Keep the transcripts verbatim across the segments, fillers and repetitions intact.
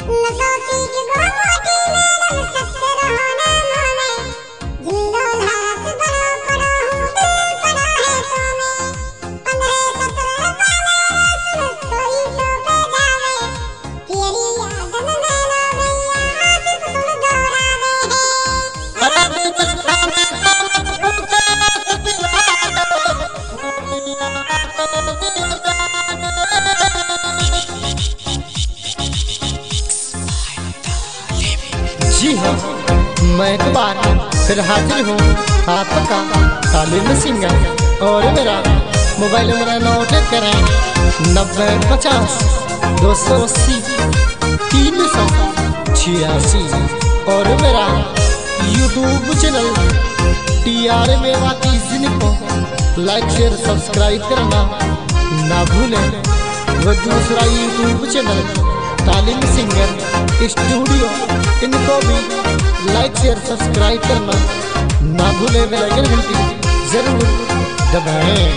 जी हाँ, मैं एक बार फिर हाजिर हूँ आपका तालीम सिंगर और मेरा मोबाइल नंबर नोट करें नब्बे पचास दो सौ अस्सी तीन सौ छियासी और मेरा YouTube channel T R Mewati को लाइक शेयर सब्सक्राइब करना ना भूलें। व दूसरा YouTube channel Taleem singer studio इनको भी लाइक शेयर सब्सक्राइब करना ना भूले। बेल आइकन घंटी जरूर दबाएं।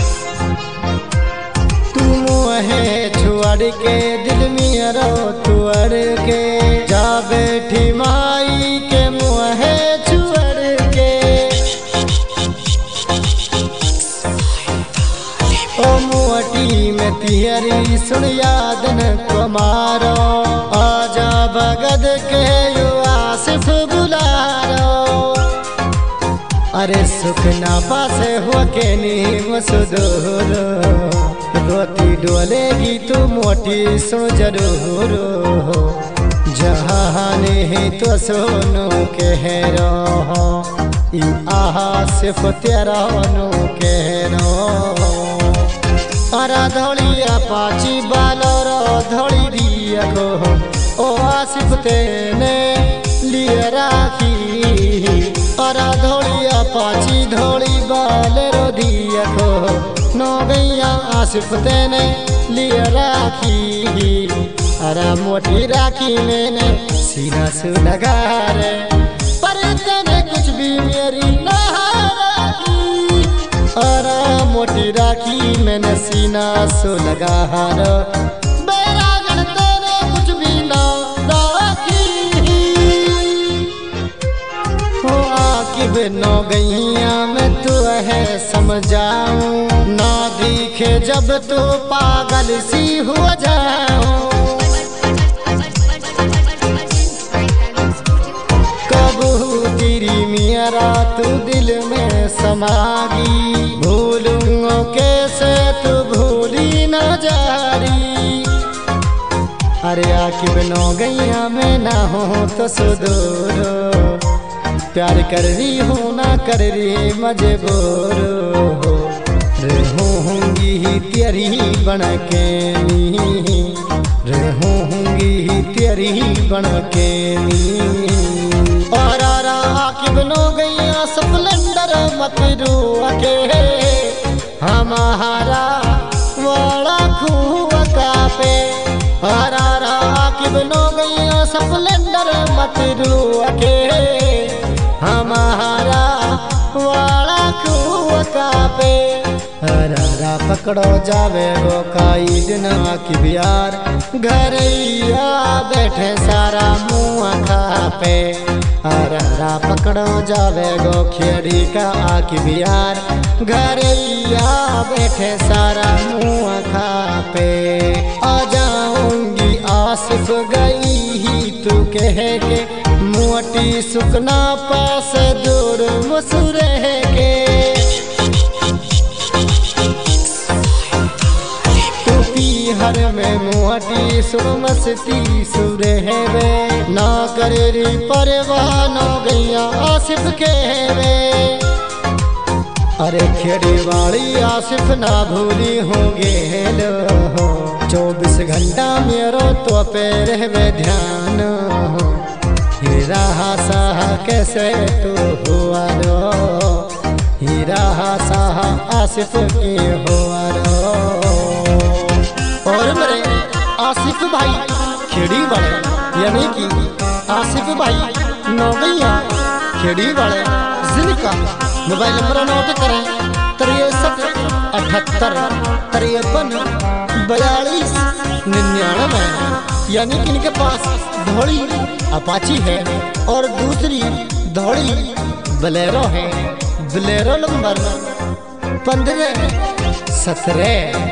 तुम है छुआड़ के दिल में रो तुअर के जा बैठी माई के मुँह है छुअड़ के ओ मुअटी में तिहरी सुन यादन को मारो आजा भगत के युवा सिर्फ बुलारो। अरे सुखना पासे हो के नीम सुदूर रोती डोलेगी तू मोटी सुन जरूर जहाने ही तो सोनू कह रो आहा सिर्फ तेरा नो कह रो। अरा धोलिया पाची बालोर धोली दिया को ओ आसिफ तेने लिए राखी। अरा धोलिया पाची धोली बालेरो दिया को नो गैया आसिफ तेने लिए राखी। अरा मोटी राखी मैंने सीना से लगा रे पर तेने कुछ भी मेरी ना राखी। अरा मोटी राखी मैंने सीना सो लगा हार बैरागन तेरे कुछ भी ना राखी। हो आकिब नो गैया मैं तू है समझाऊं ना दिखे जब तो पागल सी हो जाऊं। कब तेरी मेरा तू दिल में समागी भूलूंगा कैसे तू भूली न जारी। अरे आकिब नो गैया मैं ना हो तो सुदूर प्यार कर रही हूँ ना कर रही मजबूर रहूंगी ही तेरी बन के नी रहूंगी तेरी बन के नी। और आरा आकिब नो गैया स्प्लेंडर मत रुआ के हमारा वाला खुआ का पे। और आरा आकिब नो गैया स्प्लेंडर मत रुआ के हमारा वाला खुआ का पे। हरारा पकड़ो जावे गो काई दिन की बिहार घरैया बैठे सारा मुँह खा पे। हरारा पकड़ो जावे गो खेड़ी का आकी बिहार घरैया बैठे सारा मुँह खा पे। आ जाऊंगी आसिफ गई ही तू कह के मोटी सुखना पास दूर मुसुरे के। हर में मोटी सुर मस्ती सुर है वे ना करे री परवाह नो गैया आसिफ के वे। अरे खेड़ी वाली आसिफ ना भूली होंगे लो चौबीस घंटा मेरो तो पे रहवे ध्यान हीरा साहा कैसे तू हुआ रो हीरा साहा आसिफ के हुआ रो। और मेरे आसिफ भाई खेड़ी वाले यानी कि आसिफ भाई नौगैया खेड़ी वाले जिनका मोबाइल नंबर नोट करें तिरसठ अठहत्तर तिरपन बयालीस निन्यानवे। यानी कि इनके पास धौड़ी अपाची है और दूसरी धौड़ी बलेरो है। बलेरो नंबर पंद्रह सत्रह।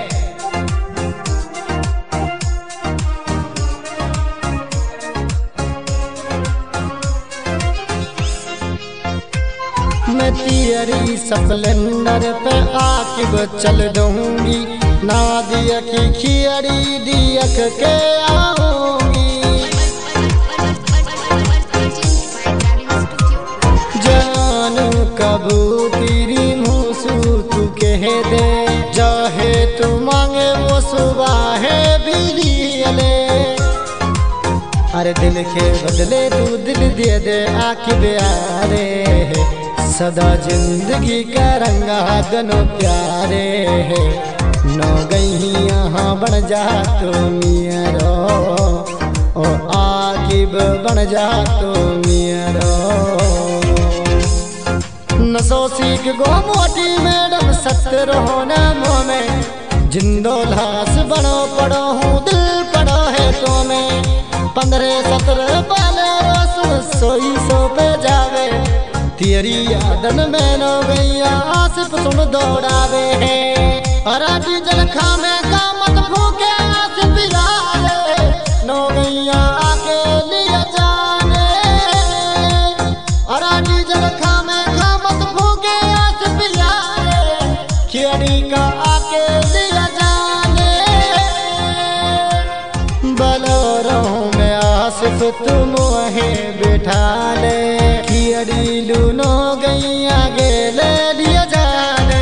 मैं तियरी स्प्लेंडर पे आकिब चल दूंगी, ना दिया की खियरी दियक के आऊंगी। जानू कबूतरी मूसू तू कह दे, चाहे तू मांगे वो सुबह भी ले। अरे दिल के बदले तू दिल दे दे आकिब यारे, सदा जिंदगी का रंगा दोनों प्यारे है। नौ गई यहाँ बन जा तो मियारो, ओ आकिब बन जा तो मियारो। नसो सीख गो मोटी मैडम सत्तर होना मुँह में, जिंदो लाश बनो पड़ो हूँ दिल पड़ो है तो में। पंद्रह सत्रह पाले रोस सोई सो पे जावे, तेरी यादन में नो गैया आसिफ सुन दौड़ावे है। अराटी जल खामे का मत फूके आसिफ बिराले, नो गैया आके लिया जाने। अराटी जल खामे का मत फूके आसिफ बिराले, खियड़ी का आके लिया जाने। बलोरों में आसिफ तुम वहीं बिठा ले, खियड़ी लूनो गई आगे ले लिया जाने।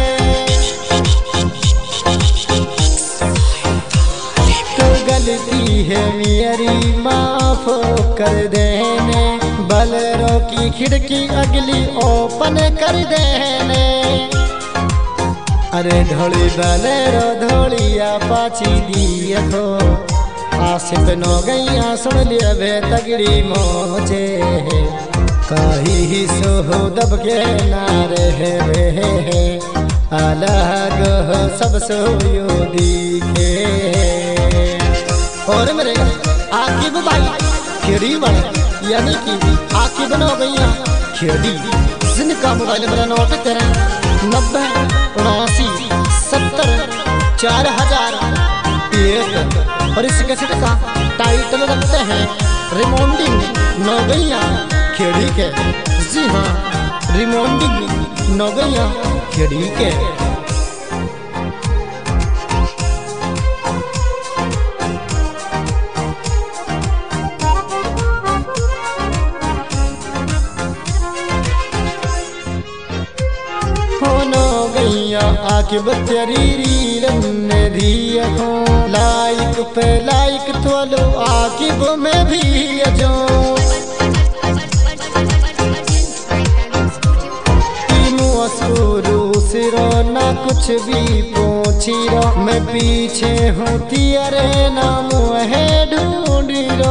तो गलती है मेरी माफ कर देने, बलेरो की खिड़की अगली ओपन कर देने। अरे धोली बलेरो धोलिया पाची दियो, आसिफ नो गैया सुन लिया वे तगड़ी मोचे। काही सो दब के नारे है वे, अलग हो सब सो यो दिखे। और मेरे आकिब भाई खिड़ी बने, यानी कि आकिब न हो गई खिड़ी। जिनका मोबाइल मेरा नोट करें नब्बे उनासी सत्तर चार हजार एक। और इस कैसेट का टाइटल रखते हैं रिमोंडिंग नौगैया खेड़ी के। जी हाँ, रिमोंडिंग नौगैया खेड़ी के। आके बच्चरी रीरन्ने दिया हो, लाइक पे लाइक तो आकिब में भी अजो। सिरो ना कुछ भी पूछी रो, मैं पीछे हूँ तियरे नाम है ढूंढी रो।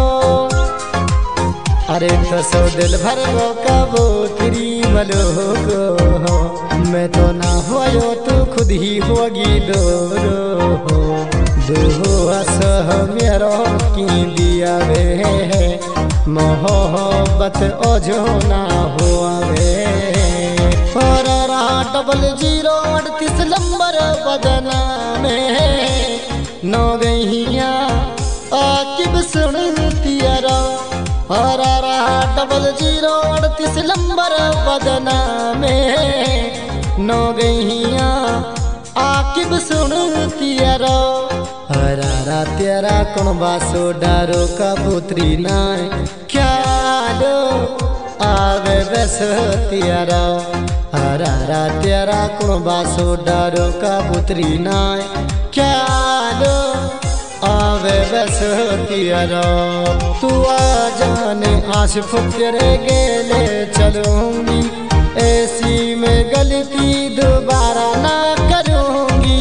अरे तो सो दिल भर वो कबूतरी मलो को, मैं तो ना हो तू खुद ही होगी दोरो। दो असह मेरो की दिया वे, मोहब्बत ओझो ना हुआ वे। और डबल जीरो अड़तीस नंबर बदना में नौ गैया आकिब सुन तियरा। और डबल जीरो अड़तीस नंबर बदना में नौ गैया आकिब सुन तियरा। हरारा तेरा कौन बासो डारो कबूतरी नाय, क्या दो आवे बस तियरा। हरारा तेरा कौन बासो डारो कबूतरी नाय, क्या दो आवे बस तियरा। तू आ जाने आसिफ तेरे गेले चलूंगी, ऐसी में गलती दोबारा ना करूंगी।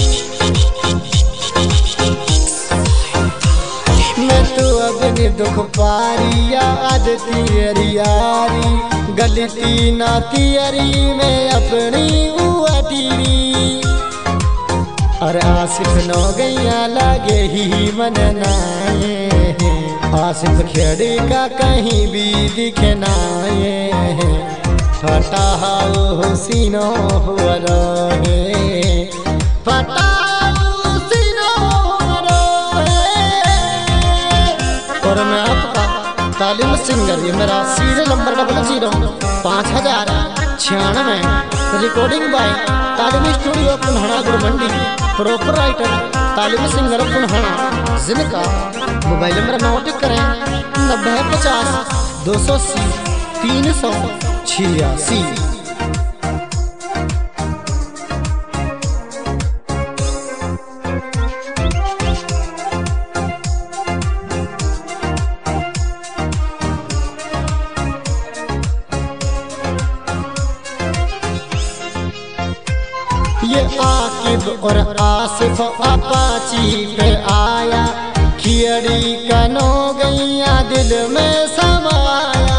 मैं तो अपनी दुख पारी याद तियरी यारी, गलती ना तियरी में अपनी उटीरी। अरे आसिफ नो गैया लगे ही मन नाये, आसिफ खेड़ी का कहीं भी दिखे नाये, फटा हाउ सीनो हुआ रहे, फटा हाउ सीनो हुआ रहे। और मैं आपका तालिम सिंगर, ये मेरा सीरियल नंबर डबल जीरो पाँच हजार छियानवे, recording by Taleem studio Punhana Gurmandi, proper writer Taleem singer Punhana, जिनका मोबाइल नंबर नोट करें नब्बे पचास दो सौ अस्सी तीन सौ छियासी। ये आकिब और आसिफ अपाची पे आया, खियड़ी कनो गैया दिल में समाया,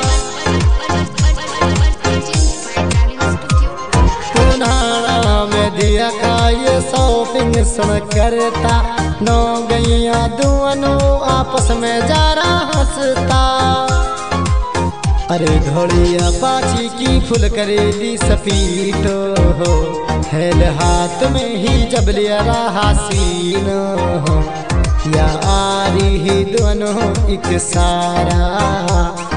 पुनहना में दिया का ये शॉपिंग सुन करता, नो गैया दोनों आपस में जा रहा हंसता। अरे घोड़िया पाची की फुल करेली सपीटो हो, हेल हाथ में ही जब लिया रहा सीन हो, या आ रही दोनों एक सारा।